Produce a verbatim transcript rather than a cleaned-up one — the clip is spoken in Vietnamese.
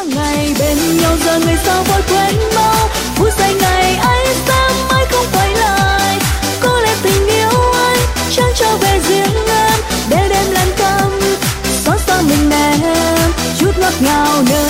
tháng ngày bên nhau giờ ngày sao vội quên mau, phút giây ngày ấy sẽ mãi không quay lại. Có lẽ tình yêu anh chẳng trở về riêng em, để đêm lan câm xót xa mình em chút ngọt ngào nơi